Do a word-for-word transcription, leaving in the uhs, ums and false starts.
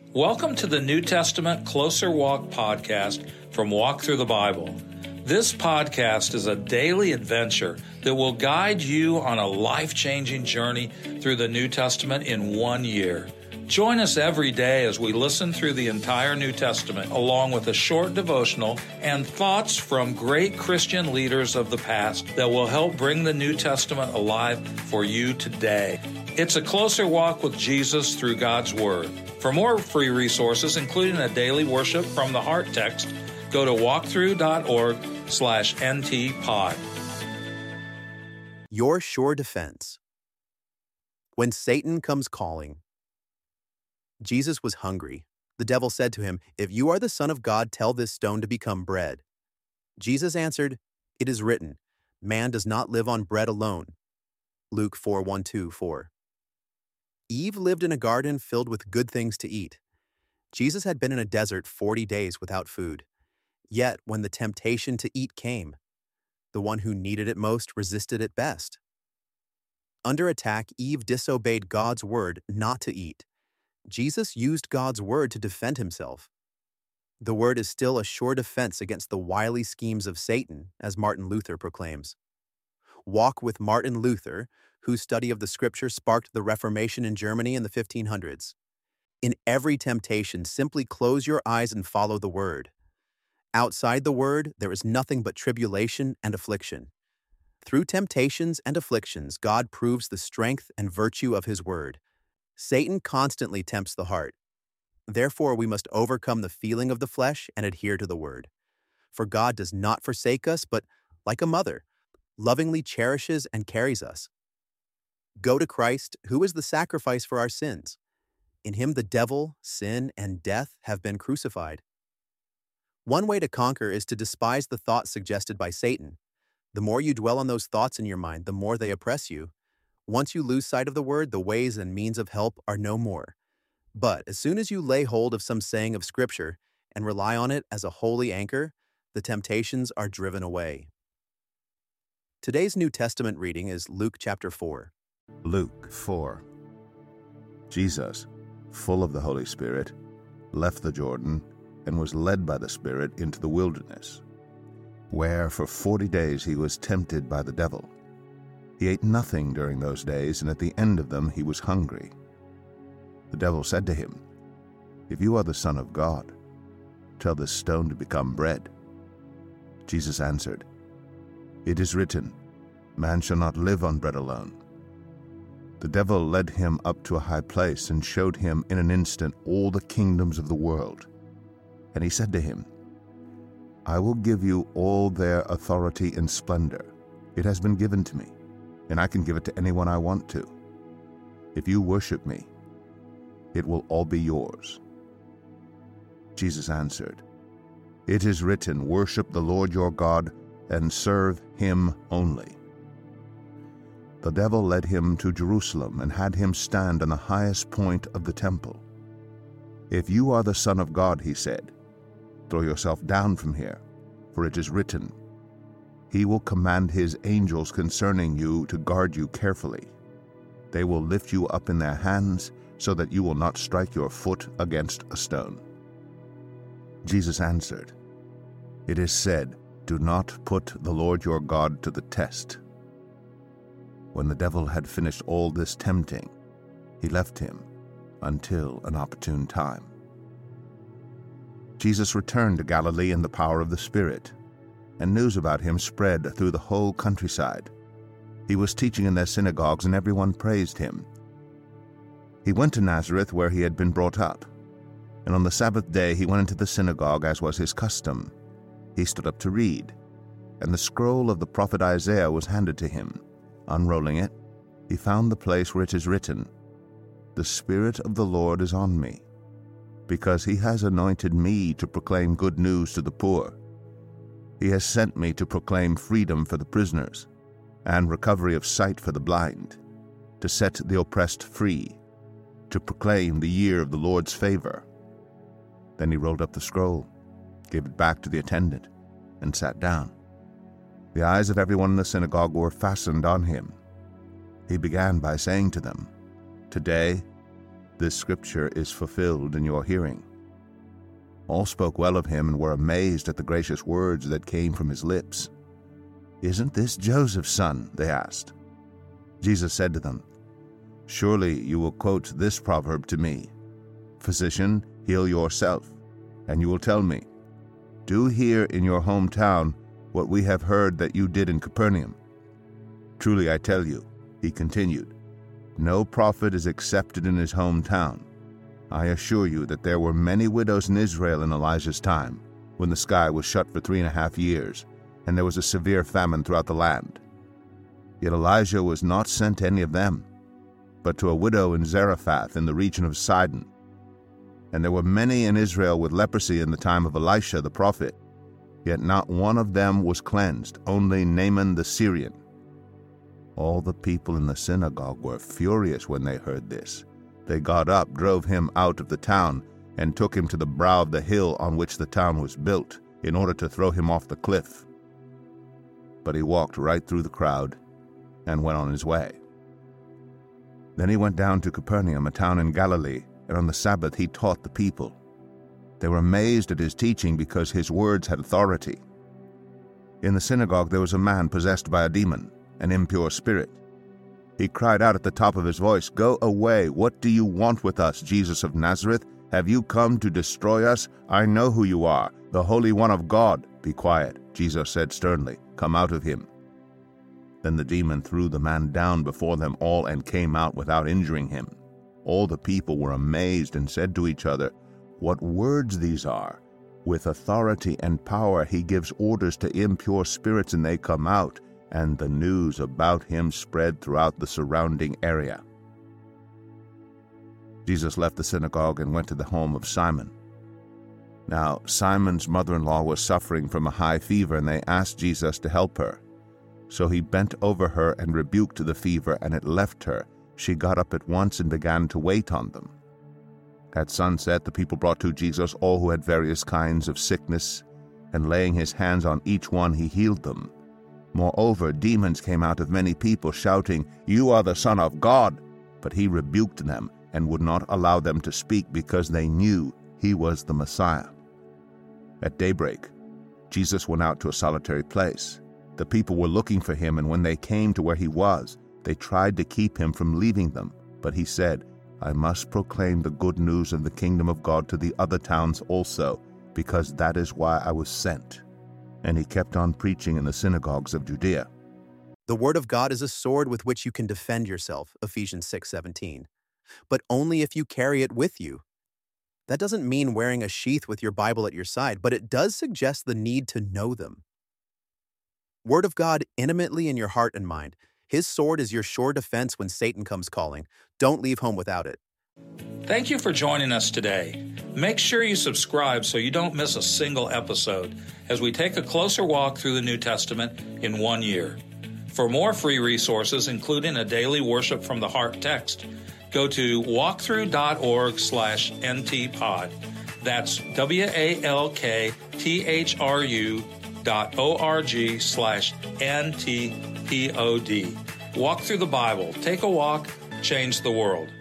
Welcome to the New Testament Closer Walk podcast from Walk Through the Bible. This podcast is a daily adventure that will guide you on a life-changing journey through the New Testament in one year. Join us every day as we listen through the entire New Testament, along with a short devotional and thoughts from great Christian leaders of the past that will help bring the New Testament alive for you today. It's a closer walk with Jesus through God's Word. For more free resources, including a daily worship from the Heart text, go to walkthrough.org slash ntpod. Your sure defense. When Satan comes calling. Jesus was hungry. The devil said to him, "If you are the Son of God, tell this stone to become bread." Jesus answered, "It is written, man does not live on bread alone." Luke four, one, two, four. Eve lived in a garden filled with good things to eat. Jesus had been in a desert forty days without food. Yet, when the temptation to eat came, the one who needed it most resisted it best. Under attack, Eve disobeyed God's word not to eat. Jesus used God's word to defend himself. The word is still a sure defense against the wily schemes of Satan, as Martin Luther proclaims. Walk with Martin Luther, whose study of the Scripture sparked the Reformation in Germany in the fifteen hundreds. In every temptation, simply close your eyes and follow the Word. Outside the Word, there is nothing but tribulation and affliction. Through temptations and afflictions, God proves the strength and virtue of His Word. Satan constantly tempts the heart. Therefore, we must overcome the feeling of the flesh and adhere to the Word. For God does not forsake us, but, like a mother, lovingly cherishes and carries us. Go to Christ, who is the sacrifice for our sins. In Him the devil, sin, and death have been crucified. One way to conquer is to despise the thoughts suggested by Satan. The more you dwell on those thoughts in your mind, the more they oppress you. Once you lose sight of the Word, the ways and means of help are no more. But as soon as you lay hold of some saying of Scripture and rely on it as a holy anchor, the temptations are driven away. Today's New Testament reading is Luke chapter four. Luke four. Jesus, full of the Holy Spirit, left the Jordan and was led by the Spirit into the wilderness, where for forty days he was tempted by the devil. He ate nothing during those days, and at the end of them he was hungry. The devil said to him, "If you are the Son of God, tell this stone to become bread." Jesus answered, "It is written, man shall not live on bread alone." The devil led him up to a high place and showed him in an instant all the kingdoms of the world. And he said to him, "I will give you all their authority and splendor. It has been given to me, and I can give it to anyone I want to. If you worship me, it will all be yours." Jesus answered, "It is written, worship the Lord your God and serve Him only." The devil led him to Jerusalem and had him stand on the highest point of the temple. "If you are the Son of God," he said, "throw yourself down from here, for it is written, He will command His angels concerning you to guard you carefully. They will lift you up in their hands so that you will not strike your foot against a stone." Jesus answered, "It is said, do not put the Lord your God to the test." When the devil had finished all this tempting, he left him until an opportune time. Jesus returned to Galilee in the power of the Spirit, and news about him spread through the whole countryside. He was teaching in their synagogues, and everyone praised him. He went to Nazareth, where he had been brought up, and on the Sabbath day he went into the synagogue, as was his custom. He stood up to read, and the scroll of the prophet Isaiah was handed to him. Unrolling it, he found the place where it is written, "The Spirit of the Lord is on me, because He has anointed me to proclaim good news to the poor. He has sent me to proclaim freedom for the prisoners, and recovery of sight for the blind, to set the oppressed free, to proclaim the year of the Lord's favor." Then he rolled up the scroll, gave it back to the attendant, and sat down. The eyes of everyone in the synagogue were fastened on him. He began by saying to them, "Today this scripture is fulfilled in your hearing." All spoke well of him and were amazed at the gracious words that came from his lips. "Isn't this Joseph's son?" they asked. Jesus said to them, "Surely you will quote this proverb to me, 'Physician, heal yourself,' and you will tell me, 'Do here in your hometown what we have heard that you did in Capernaum.' Truly I tell you," he continued, "no prophet is accepted in his hometown. I assure you that there were many widows in Israel in Elijah's time, when the sky was shut for three and a half years, and there was a severe famine throughout the land. Yet Elijah was not sent to any of them, but to a widow in Zarephath in the region of Sidon. And there were many in Israel with leprosy in the time of Elisha the prophet, yet not one of them was cleansed, only Naaman the Syrian." All the people in the synagogue were furious when they heard this. They got up, drove him out of the town, and took him to the brow of the hill on which the town was built, in order to throw him off the cliff. But he walked right through the crowd and went on his way. Then he went down to Capernaum, a town in Galilee, and on the Sabbath he taught the people. They were amazed at his teaching because his words had authority. In the synagogue there was a man possessed by a demon, an impure spirit. He cried out at the top of his voice, "Go away! What do you want with us, Jesus of Nazareth? Have you come to destroy us? I know who you are, the Holy One of God." "Be quiet," Jesus said sternly. "Come out of him." Then the demon threw the man down before them all and came out without injuring him. All the people were amazed and said to each other, "What words these are! With authority and power he gives orders to impure spirits, and they come out." And the news about him spread throughout the surrounding area. Jesus left the synagogue and went to the home of Simon. Now Simon's mother-in-law was suffering from a high fever, and they asked Jesus to help her. So he bent over her and rebuked the fever, and it left her. She got up at once and began to wait on them. At sunset the people brought to Jesus all who had various kinds of sickness, and laying his hands on each one he healed them. Moreover, demons came out of many people, shouting, "You are the Son of God!" But he rebuked them and would not allow them to speak, because they knew he was the Messiah. At daybreak, Jesus went out to a solitary place. The people were looking for him, and when they came to where he was, they tried to keep him from leaving them. But he said, "I must proclaim the good news of the kingdom of God to the other towns also, because that is why I was sent." And he kept on preaching in the synagogues of Judea. The word of God is a sword with which you can defend yourself, Ephesians six seventeen, but only if you carry it with you. That doesn't mean wearing a sheath with your Bible at your side, but it does suggest the need to know them. Word of God intimately in your heart and mind. His sword is your sure defense when Satan comes calling. Don't leave home without it. Thank you for joining us today. Make sure you subscribe so you don't miss a single episode as we take a closer walk through the New Testament in one year. For more free resources, including a daily worship from the heart text, go to walkthrough.org slash ntpod. That's W-A-L-K-T-H-R-U dot O-R-G slash N-T-P-O-D. Walk through the Bible. Take a walk. Change the world.